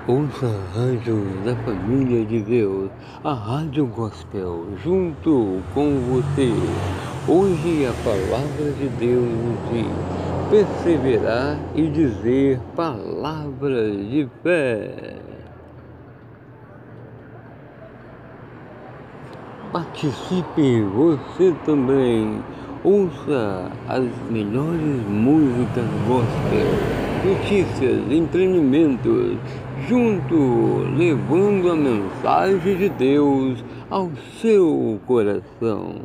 Ouça a rádio da família de Deus, a Rádio Gospel, junto com você. Hoje a palavra de Deus nos diz: perseverar e dizer palavras de fé. Participe você também. Ouça as melhores músicas gospel, notícias, entretenimentos, junto levando a mensagem de Deus ao seu coração.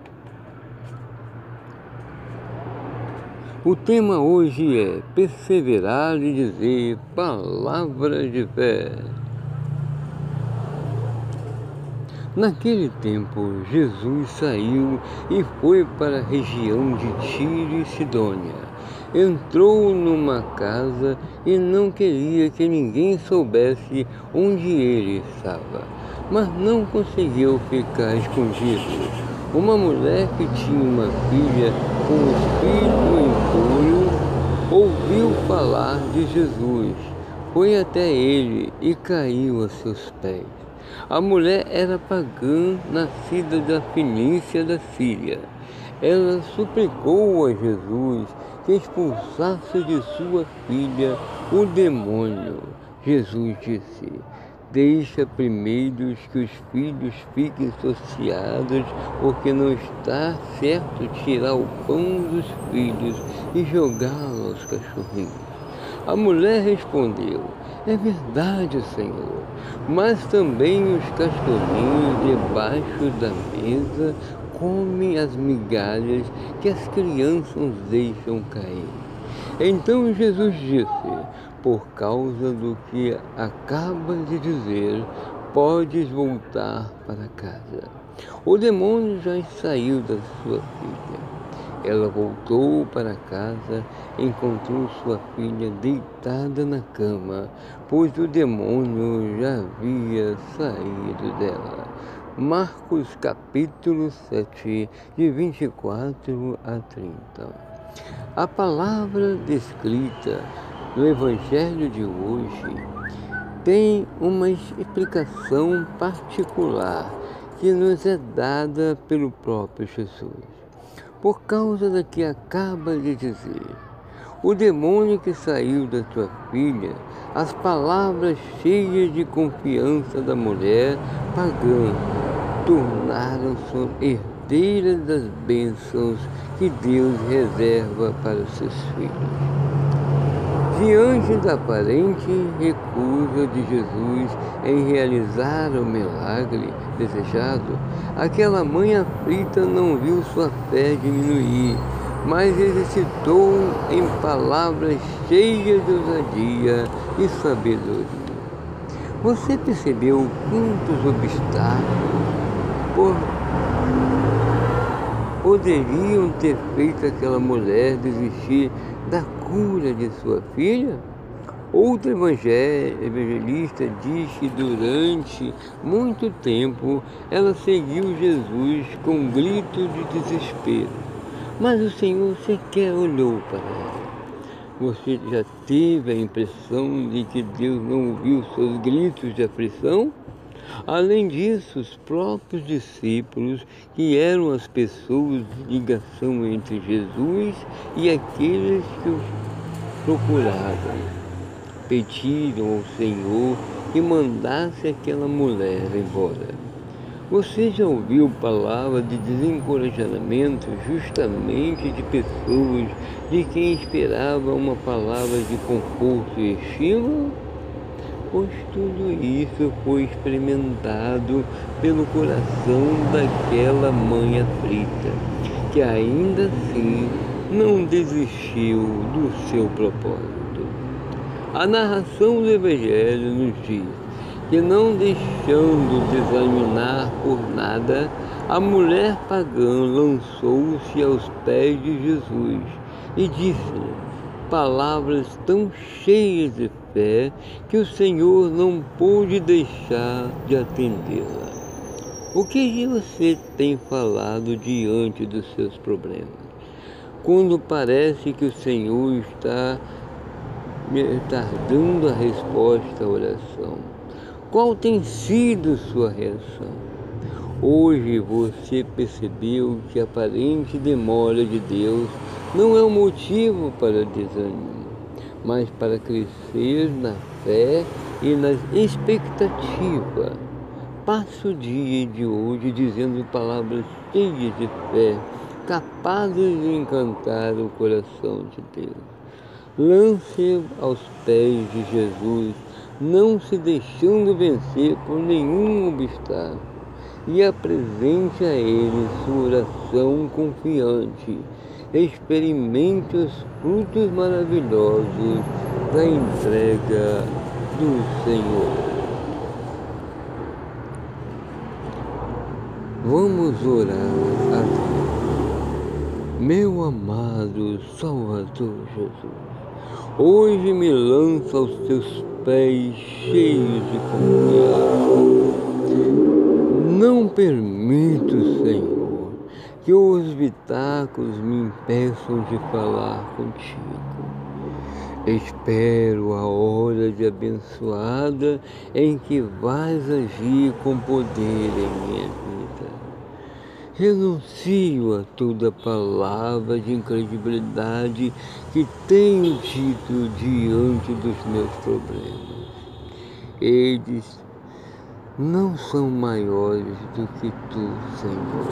O tema hoje é perseverar e dizer palavras de fé. Naquele tempo, Jesus saiu e foi para a região de Tiro e Sidônia. Entrou numa casa e não queria que ninguém soubesse onde ele estava, mas não conseguiu ficar escondido. Uma mulher que tinha uma filha com o espírito impuro ouviu falar de Jesus, foi até ele e caiu a seus pés. A mulher era pagã, nascida da Fenícia da Síria. Ela suplicou a Jesus que expulsasse de sua filha o demônio. Jesus disse: deixa primeiro que os filhos fiquem saciados, porque não está certo tirar o pão dos filhos e jogá-lo aos cachorrinhos. A mulher respondeu: é verdade, Senhor, mas também os cachorrinhos debaixo da mesa comem as migalhas que as crianças deixam cair. Então Jesus disse: por causa do que acabas de dizer, podes voltar para casa. O demônio já saiu da sua filha. Ela voltou para casa, encontrou sua filha deitada na cama, pois o demônio já havia saído dela. Marcos capítulo 7, de 24 a 30. A palavra descrita no Evangelho de hoje tem uma explicação particular que nos é dada pelo próprio Jesus. Por causa do que acaba de dizer, o demônio que saiu da sua filha, as palavras cheias de confiança da mulher pagã, tornaram-se herdeiras das bênçãos que Deus reserva para os seus filhos. Diante da aparente recusa de Jesus em realizar o milagre desejado, aquela mãe aflita não viu sua fé diminuir, mas exercitou em palavras cheias de ousadia e sabedoria. Você percebeu quantos obstáculos poderiam ter feito aquela mulher desistir da cura de sua filha? Outro evangelista diz que durante muito tempo ela seguiu Jesus com gritos de desespero, mas o Senhor sequer olhou para ela. Você já teve a impressão de que Deus não ouviu seus gritos de aflição? Além disso, os próprios discípulos, que eram as pessoas de ligação entre Jesus e aqueles que o procuravam, pediram ao Senhor que mandasse aquela mulher embora. Você já ouviu palavras de desencorajamento justamente de pessoas de quem esperava uma palavra de conforto e estímulo? Pois tudo isso foi experimentado pelo coração daquela mãe aflita, que ainda assim não desistiu do seu propósito. A narração do Evangelho nos diz que, não deixando desanimar por nada, a mulher pagã lançou-se aos pés de Jesus e disse-lhe palavras tão cheias de fé que o Senhor não pôde deixar de atendê-la. O que você tem falado diante dos seus problemas? Quando parece que o Senhor está retardando a resposta à oração. Qual tem sido sua reação? Hoje você percebeu que a aparente demora de Deus não é um motivo para desânimo, mas para crescer na fé e na expectativa. Passe o dia de hoje dizendo palavras cheias de fé, capazes de encantar o coração de Deus. Lance aos pés de Jesus, não se deixando vencer por nenhum obstáculo, e apresente a Ele sua oração confiante. Experimente os frutos maravilhosos da entrega do Senhor. Vamos orar a Deus. Meu amado Salvador Jesus, hoje me lanço aos teus pés cheios de confiança. Não permito, Senhor, que os obstáculos me impeçam de falar contigo. Espero a hora de abençoada em que vais agir com poder em minha vida. Renuncio a toda palavra de incredibilidade que tenho dito diante dos meus problemas. Eles não são maiores do que tu, Senhor.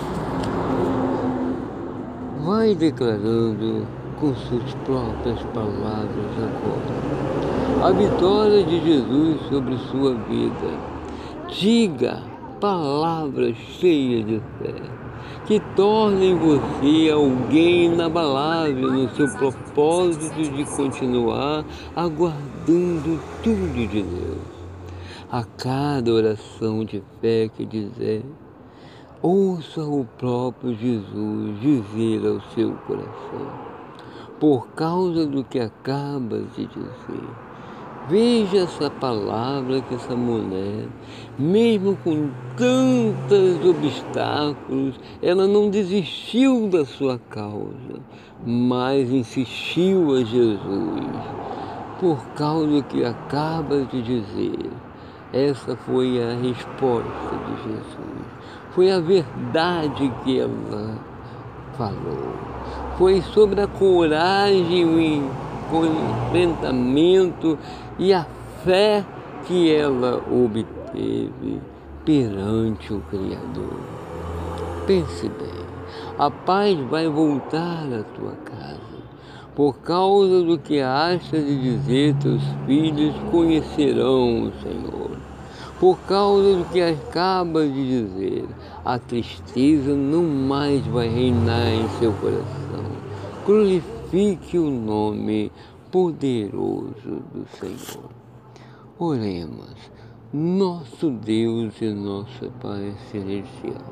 Vai declarando com suas próprias palavras agora a vitória de Jesus sobre sua vida. Diga palavras cheias de fé, que tornem você alguém inabalável no seu propósito de continuar aguardando tudo de Deus. A cada oração de fé que dizer, ouça o próprio Jesus dizer ao seu coração, por causa do que acabas de dizer. Veja essa palavra que essa mulher, mesmo com tantos obstáculos, ela não desistiu da sua causa, mas insistiu a Jesus. Por causa do que acabas de dizer. Essa foi a resposta de Jesus. Foi a verdade que ela falou. Foi sobre a coragem, o enfrentamento e a fé que ela obteve perante o Criador. Pense bem, a paz vai voltar à tua casa. Por causa do que achas de dizer, teus filhos conhecerão o Senhor. Por causa do que acabas de dizer, a tristeza não mais vai reinar em seu coração. Glorifique o nome poderoso do Senhor. Oremos, nosso Deus e nosso Pai Celestial.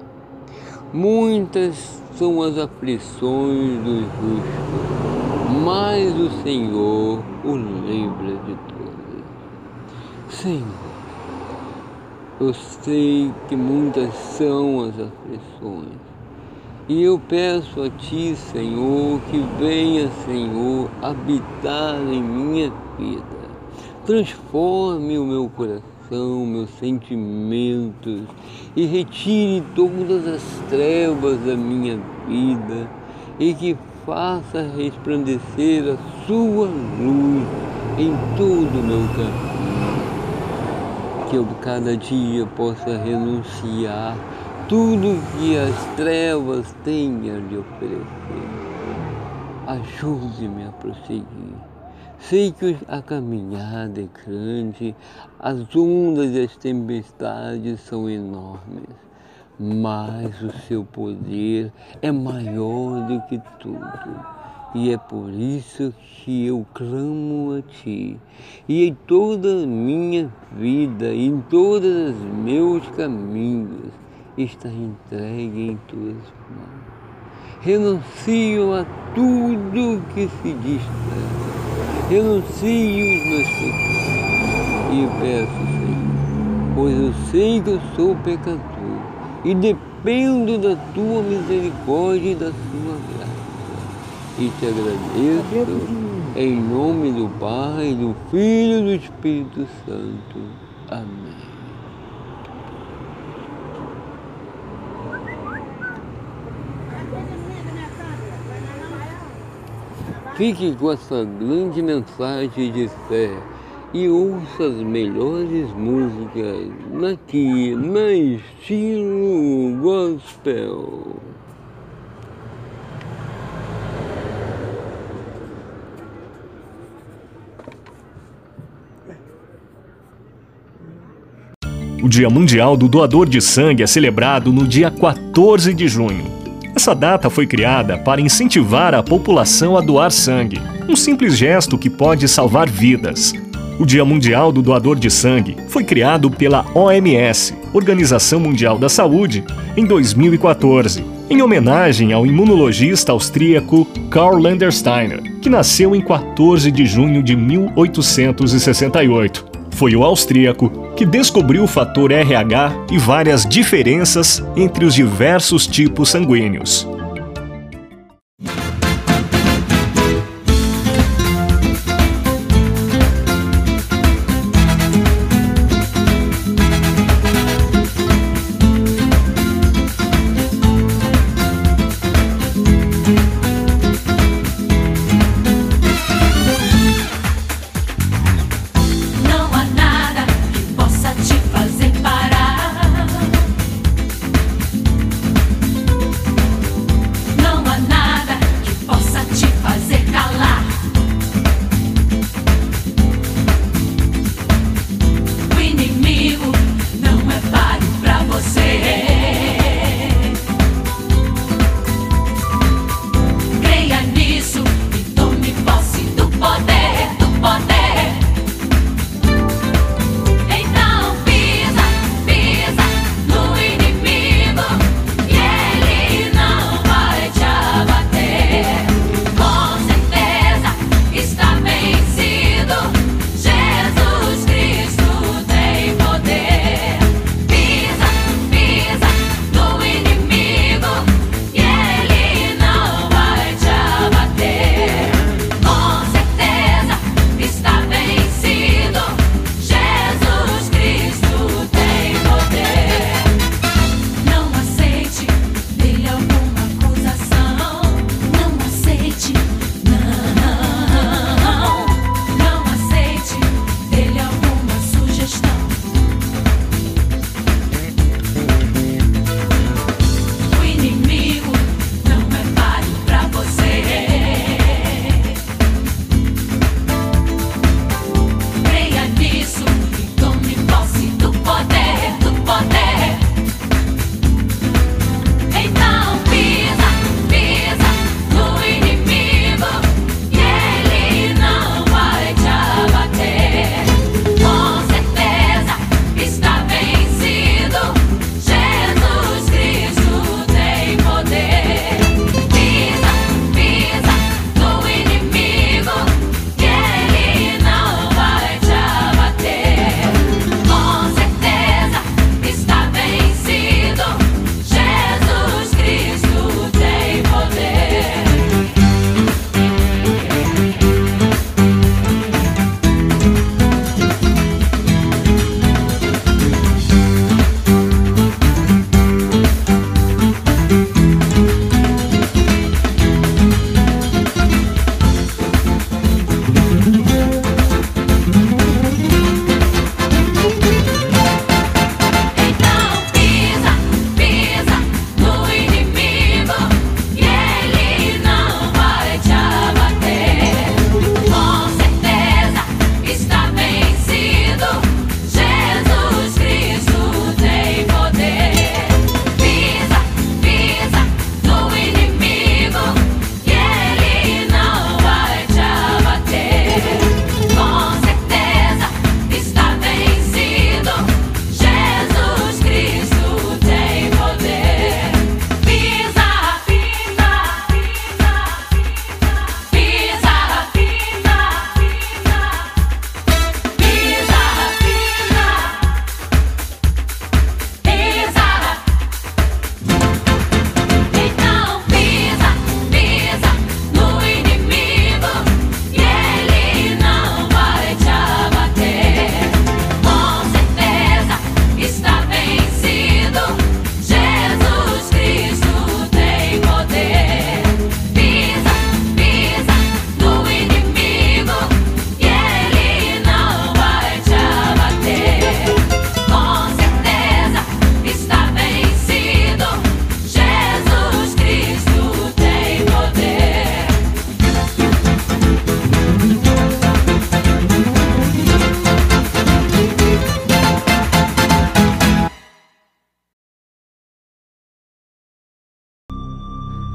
Muitas são as aflições do justo, mas o Senhor o livra de todas. Senhor, eu sei que muitas são as aflições, e eu peço a Ti, Senhor, que venha, Senhor, habitar em minha vida. Transforme o meu coração, meus sentimentos, e retire todas as trevas da minha vida, e que faça resplandecer a Sua luz em todo o meu caminho. Que eu cada dia possa renunciar tudo que as trevas têm a lhe oferecer. Ajude-me a prosseguir. Sei que a caminhada é grande, as ondas e as tempestades são enormes, mas o seu poder é maior do que tudo. E é por isso que eu clamo a Ti. E em toda a minha vida, em todos os meus caminhos, está entregue em Tuas mãos. Renuncio a tudo que se distrai. Renuncio os meus pecados. E peço, Senhor, pois eu sei que eu sou pecador e dependo da Tua misericórdia e da Sua graça. e te agradeço, em nome do Pai, do Filho e do Espírito Santo. Amém. Fique com essa grande mensagem de fé e ouça as melhores músicas aqui na Estilo Gospel. O Dia Mundial do Doador de Sangue é celebrado no dia 14 de junho. Essa data foi criada para incentivar a população a doar sangue, um simples gesto que pode salvar vidas. O Dia Mundial do Doador de Sangue foi criado pela OMS, Organização Mundial da Saúde, em 2014, em homenagem ao imunologista austríaco Karl Landersteiner, que nasceu em 14 de junho de 1868. Foi o austríaco que descobriu o fator RH e várias diferenças entre os diversos tipos sanguíneos.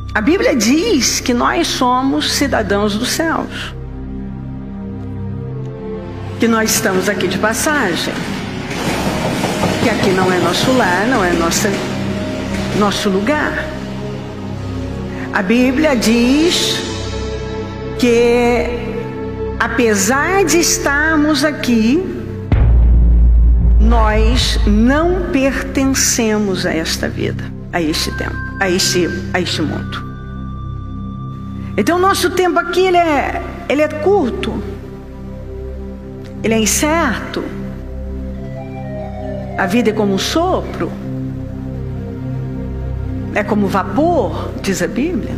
A Bíblia diz que nós somos cidadãos dos céus, que nós estamos aqui de passagem, que aqui não é nosso lar, não é nosso lugar. A Bíblia diz que, apesar de estarmos aqui, nós não pertencemos a esta vida, a este tempo, a este mundo. Então, o nosso tempo aqui ele é curto, ele é incerto. A vida é como um sopro, é como vapor, diz a Bíblia.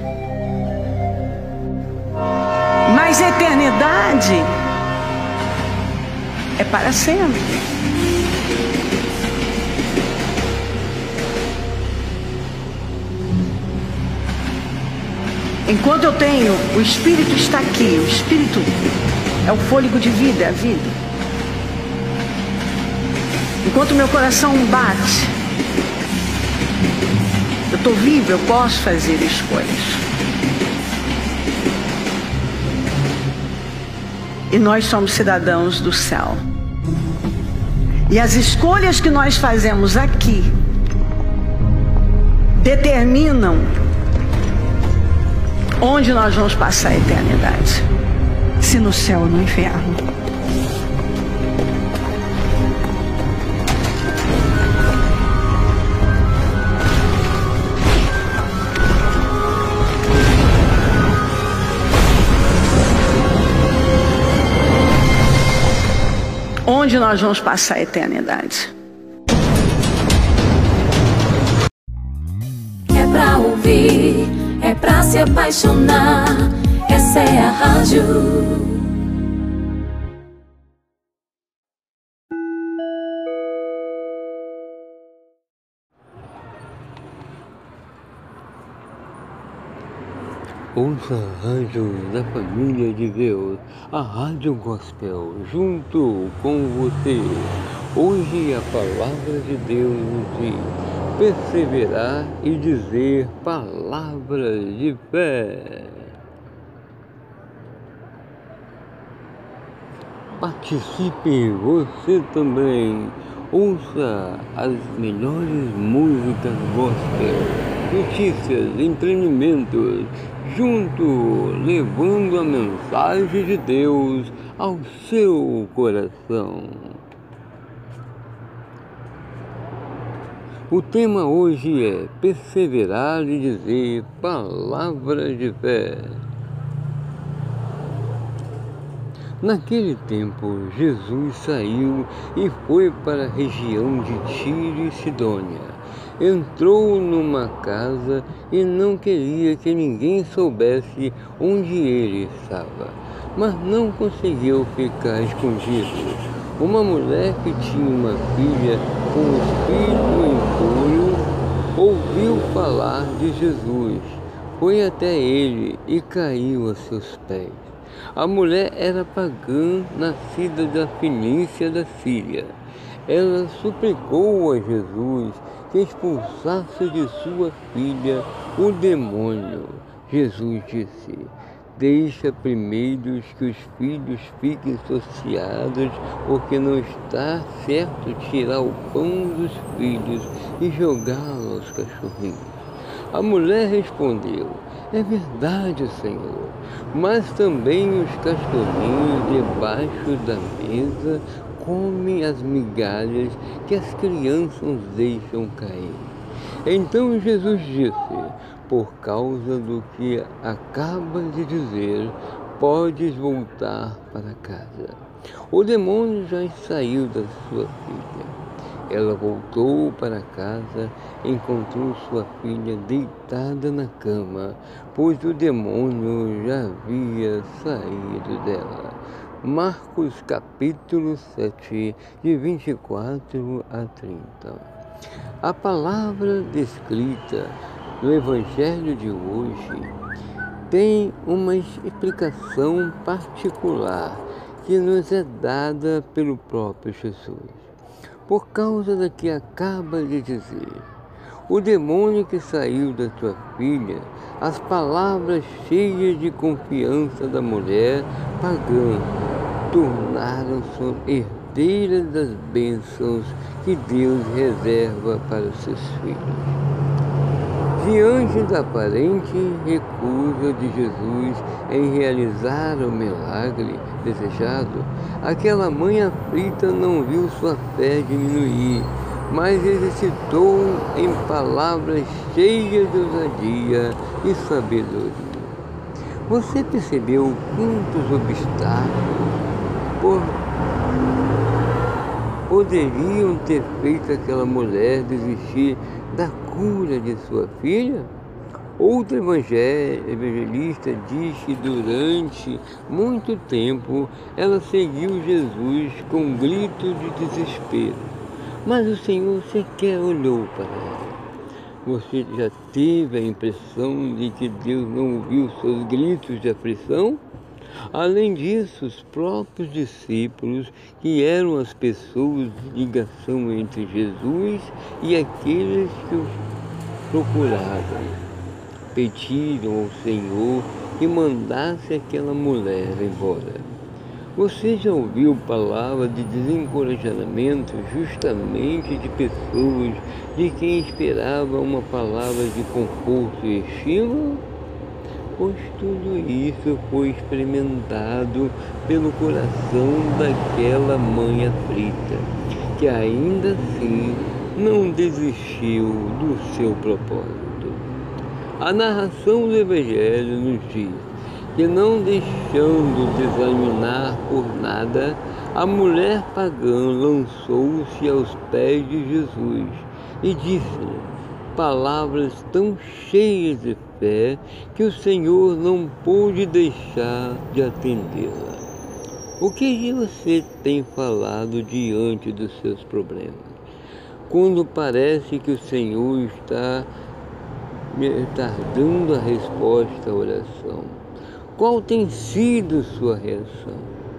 Mas a eternidade é para sempre. Enquanto eu tenho, o Espírito está aqui, o Espírito é o fôlego de vida, é a vida. Enquanto meu coração bate, eu estou vivo, eu posso fazer escolhas. E nós somos cidadãos do céu. E as escolhas que nós fazemos aqui determinam onde nós vamos passar a eternidade. Se no céu ou no inferno. Onde nós vamos passar a eternidade? É pra ouvir, é pra se apaixonar. Essa é a rádio. Ouça a rádio da família de Deus, a Rádio Gospel, junto com você. Hoje a palavra de Deus nos diz: perseverar e dizer palavras de fé. Participe você também. Ouça as melhores músicas gospel, notícias, entretenimento, junto, levando a mensagem de Deus ao seu coração. O tema hoje é perseverar e dizer palavras de fé. Naquele tempo, Jesus saiu e foi para a região de Tiro e Sidônia. Entrou numa casa e não queria que ninguém soubesse onde ele estava, mas não conseguiu ficar escondido. Uma mulher que tinha uma filha com espírito impuro ouviu falar de Jesus, foi até ele e caiu a seus pés. A mulher era pagã, nascida da Fenícia da Síria. Ela suplicou a Jesus que expulsasse de sua filha o demônio. Jesus disse: deixa primeiro que os filhos fiquem saciados, porque não está certo tirar o pão dos filhos e jogá-lo aos cachorrinhos. A mulher respondeu: é verdade, Senhor, mas também os cachorrinhos debaixo da mesa comem as migalhas que as crianças deixam cair. Então Jesus disse: por causa do que acabas de dizer, podes voltar para casa. O demônio já saiu da sua filha. Ela voltou para casa, encontrou sua filha deitada na cama, pois o demônio já havia saído dela. Marcos capítulo 7, de 24 a 30. A palavra descrita no Evangelho de hoje tem uma explicação particular que nos é dada pelo próprio Jesus. Por causa do que acaba de dizer, O demônio que saiu da sua filha, as palavras cheias de confiança da mulher pagã, tornaram-se herdeiras das bênçãos que Deus reserva para os seus filhos. Diante da aparente recusa de Jesus em realizar o milagre desejado, aquela mãe aflita não viu sua fé diminuir, mas exercitou em palavras cheias de ousadia e sabedoria. Você percebeu quantos obstáculos poderiam ter feito aquela mulher desistir da cura de sua filha? Outro evangelista diz que durante muito tempo ela seguiu Jesus com gritos de desespero, mas o Senhor sequer olhou para ela. Você já teve a impressão de que Deus não ouviu seus gritos de aflição? Além disso, os próprios discípulos, que eram as pessoas de ligação entre Jesus e aqueles que o procuravam, pediram ao Senhor que mandasse aquela mulher embora. Você já ouviu palavras de desencorajamento justamente de pessoas de quem esperava uma palavra de conforto e estímulo? Pois tudo isso foi experimentado pelo coração daquela mãe aflita, que ainda assim não desistiu do seu propósito. A narração do Evangelho nos diz que, não deixando desanimar por nada, a mulher pagã lançou-se aos pés de Jesus e disse-lhe palavras tão cheias de fé que o Senhor não pôde deixar de atendê-la. O que você tem falado diante dos seus problemas? Quando parece que o Senhor está retardando a resposta à oração, qual tem sido sua reação?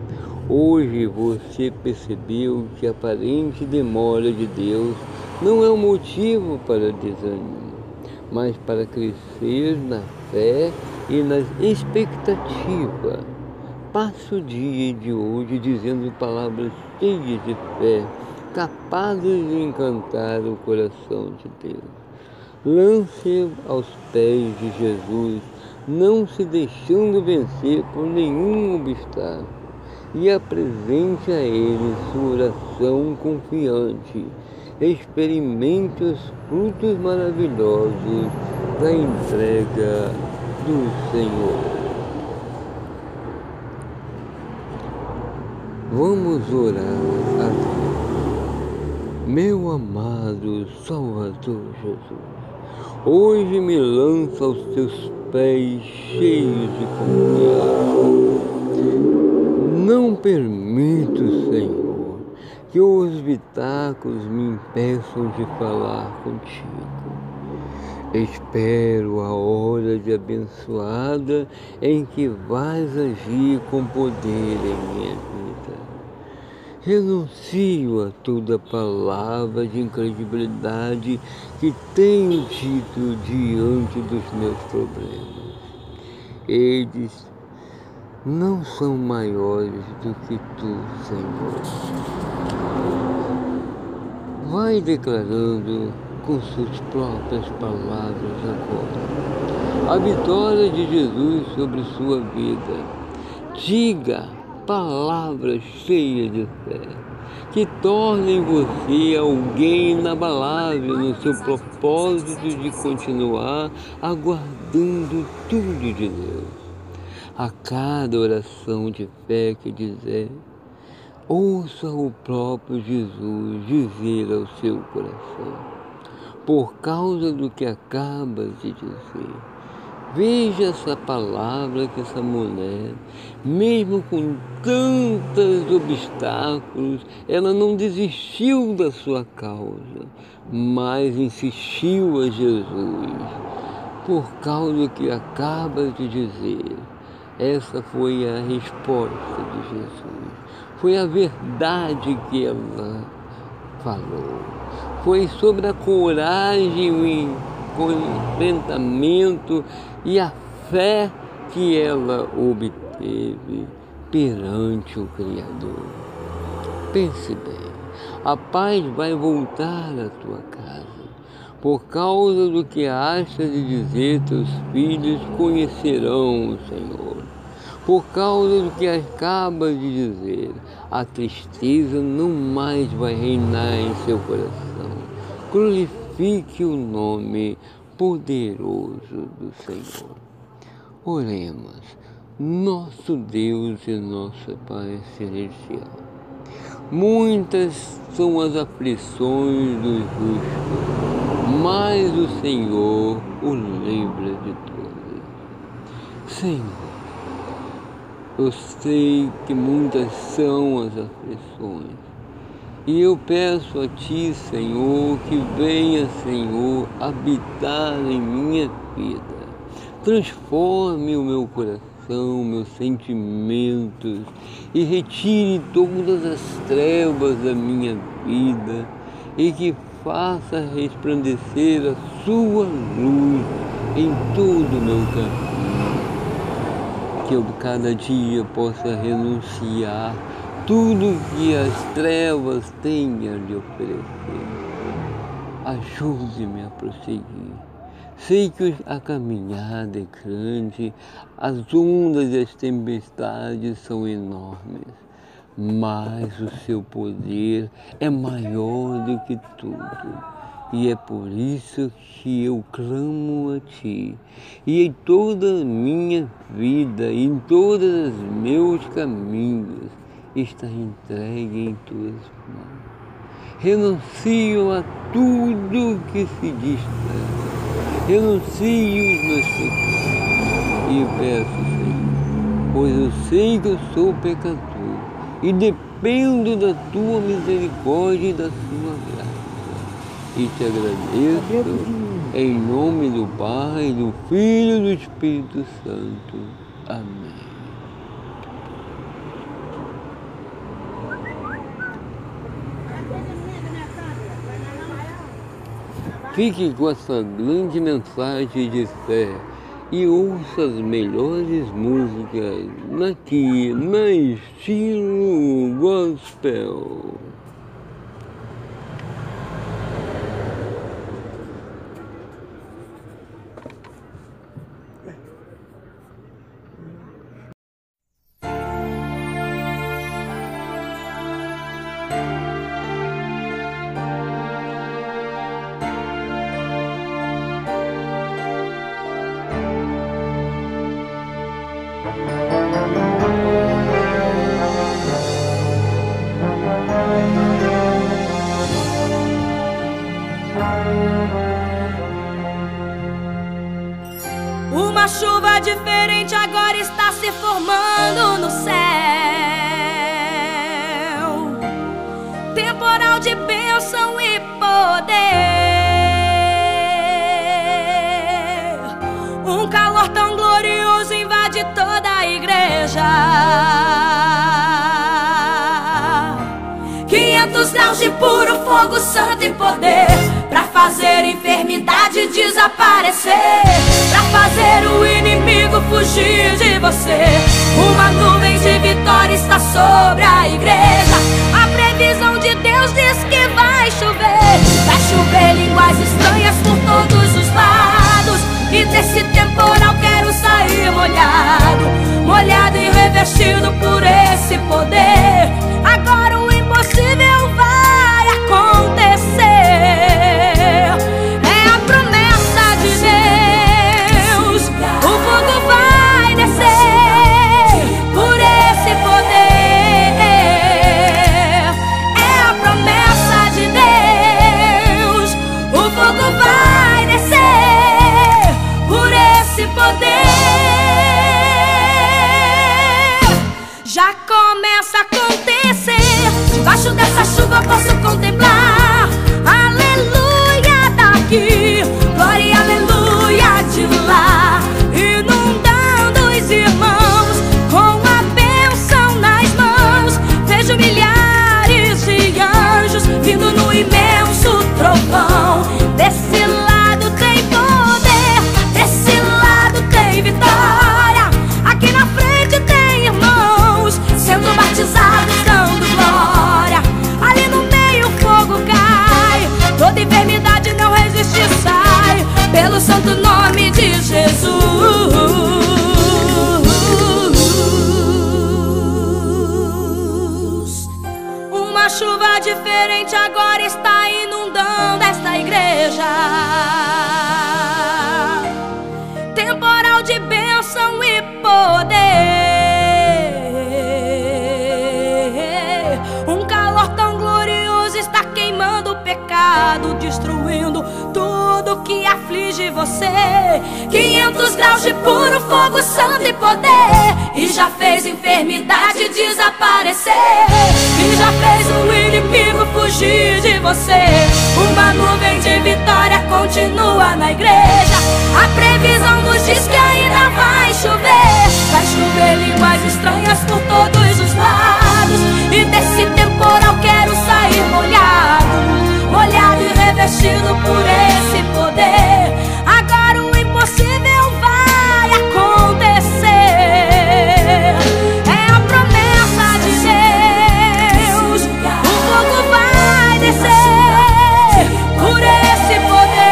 Hoje você percebeu que a aparente demora de Deus não é um motivo para desânimo, mas para crescer na fé e na expectativa. Passe o dia de hoje dizendo palavras cheias de fé, capazes de encantar o coração de Deus. Lance aos pés de Jesus, não se deixando vencer por nenhum obstáculo, e apresente a Ele sua oração confiante. Experimente os frutos maravilhosos da entrega do Senhor. Vamos orar a Deus. Meu amado Salvador Jesus, hoje me lanço aos teus pés cheios de confiança. Não permito, Senhor, que os obstáculos me impeçam de falar contigo. Espero a hora de abençoada em que vais agir com poder em minha vida. Renuncio a toda palavra de incredibilidade que tenho dito diante dos meus problemas. Eles não são maiores do que tu, Senhor. Vai declarando com suas próprias palavras agora a vitória de Jesus sobre sua vida. Diga palavras cheias de fé, que tornem você alguém inabalável no seu propósito de continuar aguardando tudo de Deus. A cada oração de fé que dizer, ouça o próprio Jesus dizer ao seu coração, por causa do que acabas de dizer. Veja essa palavra que essa mulher, mesmo com tantos obstáculos, ela não desistiu da sua causa, mas insistiu a Jesus. Por causa do que acabas de dizer, essa foi a resposta de Jesus. Foi a verdade que ela falou. foi sobre a coragem, o enfrentamento e a fé que ela obteve perante o Criador. Pense bem, a paz vai voltar à tua casa, por causa do que achas de dizer, teus filhos conhecerão o Senhor. Por causa do que acabas de dizer, a tristeza não mais vai reinar em seu coração. Glorifique o nome poderoso do Senhor. Oremos, nosso Deus e nosso Pai Celestial. Muitas são as aflições do justo, mas o Senhor o livra de todas. Senhor, eu sei que muitas são as aflições, e eu peço a Ti, Senhor, que venha, Senhor, habitar em minha vida. Transforme o meu coração, meus sentimentos, e retire todas as trevas da minha vida, e que faça resplandecer a Sua luz em todo o meu caminho. Que eu cada dia possa renunciar tudo que as trevas têm a lhe oferecer. Ajude-me a prosseguir. Sei que a caminhada é grande, as ondas e as tempestades são enormes, mas o seu poder é maior do que tudo. E é por isso que eu clamo a Ti, e em toda a minha vida, em todos os meus caminhos, está entregue em Tuas mãos. Renuncio a tudo que se distrai, renuncio os meus pecados e peço, Senhor, pois eu sei que eu sou pecador e dependo da Tua misericórdia e da Sua graça. E te agradeço em nome do Pai, do Filho e do Espírito Santo. Amém. Fique com essa grande mensagem de fé e ouça as melhores músicas aqui na Estilo Gospel. Uma chuva diferente agora está se formando no céu. Temporal de bênção e poder. Um calor tão glorioso invade toda a igreja. 500 graus de puro fogo santo e poder, pra fazer enfermidade desaparecer, pra fazer o inimigo fugir de você. Uma nuvem de vitória está sobre a igreja. A previsão de Deus diz que vai chover línguas estranhas por todos os lados. E desse temporal quero sair molhado, molhado e revestido por esse poder. Agora o impossível vai acontecer. É a promessa de Deus. O fogo vai descer por esse poder. É a promessa de Deus. O fogo vai descer por esse poder. Já começa a acontecer. Debaixo dessa chuva posso contemplar aleluia daqui, glória e aleluia de lá, inundando os irmãos com a bênção nas mãos. Vejo milhares de anjos vindo no imenso trovão. diferente agora está inundando esta igreja. Temporal de bênção e poder. Um calor tão glorioso está queimando o pecado, destruindo tudo que aflige você. 500 graus de puro fogo, santo e poder. E já fez enfermidade desaparecer. E já fez o inimigo fugir de você. Uma nuvem de vitória continua na igreja. A previsão nos diz que ainda vai chover. Vai chover línguas estranhas por todos os lados. E desse temporal quero sair molhado, molhado e revestido por esse poder. Agora o impossível vai acontecer. É a promessa de Deus. O fogo vai descer por esse poder.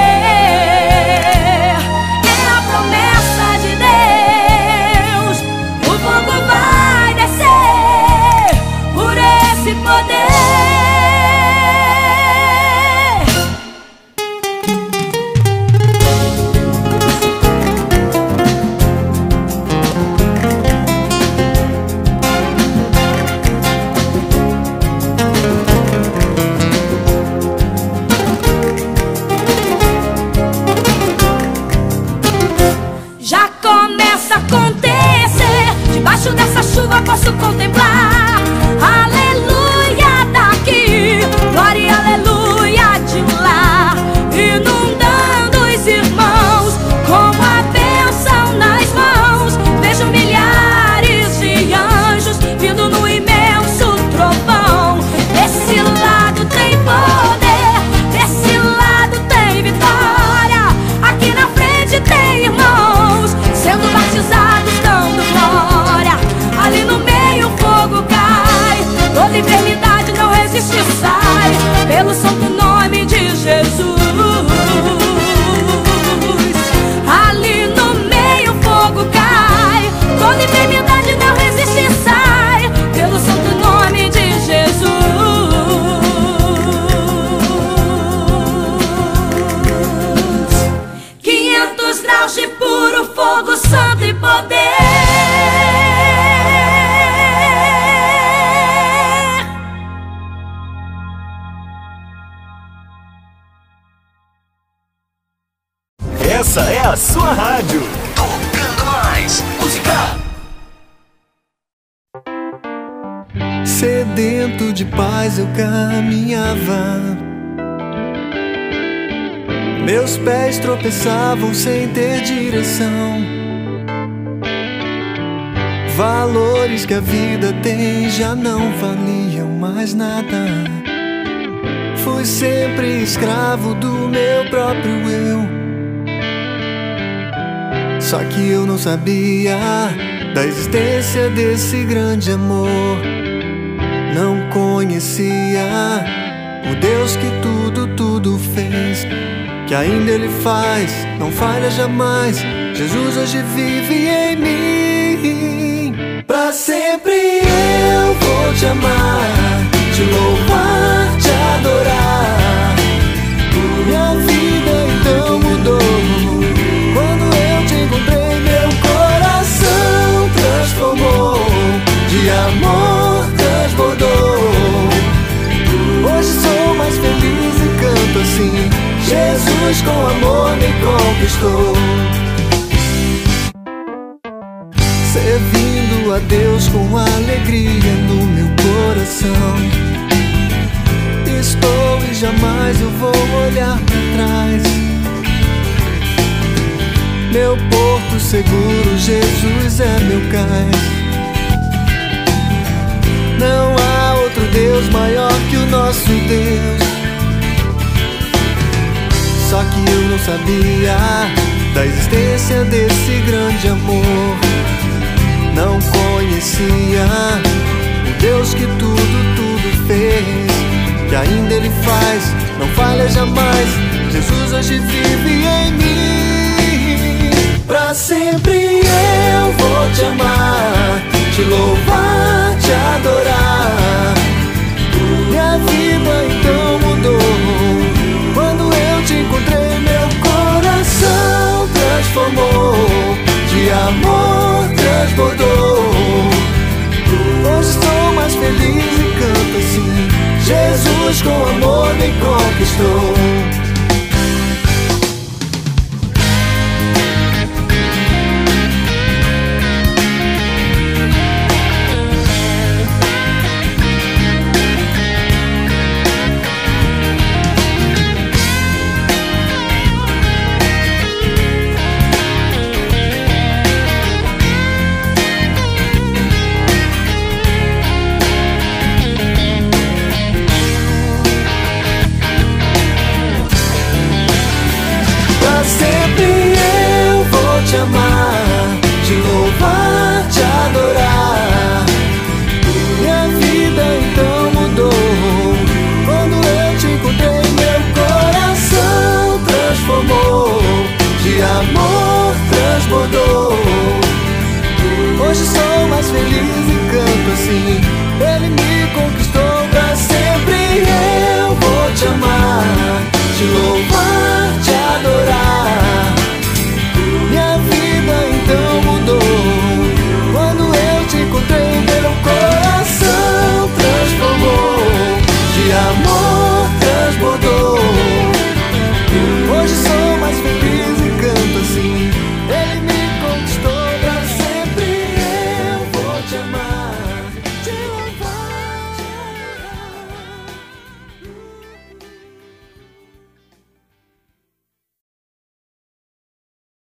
É a promessa de Deus. O fogo vai descer por esse poder. Já começa a acontecer. Debaixo dessa chuva posso contemplar. Aleluia daqui, glória e aleluia de lá. Inundando os irmãos com a bênção nas mãos. Vejo milhares de anjos vindo no imenso trovão. Desse lado tem poder, desse lado tem vitória. Aqui na frente tem irmãos sendo batizados, dando glória. Ali no meio o fogo cai, toda enfermidade não resiste e sai, pelo santo nome de Jesus. Ali no meio o fogo cai, toda enfermidade não resiste e sai, pelo santo nome de Jesus. 500 graus de puro fogo, santo e poder. Essa é a sua rádio. Tocando mais música. Sedento de paz eu caminhava. Meus pés tropeçavam sem ter direção. Valores que a vida tem já não valiam mais nada. Fui sempre escravo do meu próprio eu. Só que eu não sabia da existência desse grande amor. Não conhecia o Deus que tudo fez, que ainda Ele faz, não falha jamais. Jesus hoje vive em mim. Pra sempre eu vou te amar, te louvar, te adorar. Minha vida então mudou quando eu te encontrei. Meu coração transformou, de amor transbordou. Hoje sou mais feliz e canto assim: Jesus com amor me conquistou. Servindo a Deus com alegria no meu coração. Estou e jamais eu vou olhar pra trás. Meu porto seguro, Jesus é meu cais. Não há outro Deus maior que o nosso Deus. Só que eu não sabia da existência desse grande amor. Não conhecia o Deus que tudo fez, que ainda Ele faz, não falha jamais. Jesus hoje vive em mim. Pra sempre eu vou te amar, te louvar, te adorar. Minha transbordou. Hoje estou mais feliz e canto assim: Jesus com amor me conquistou.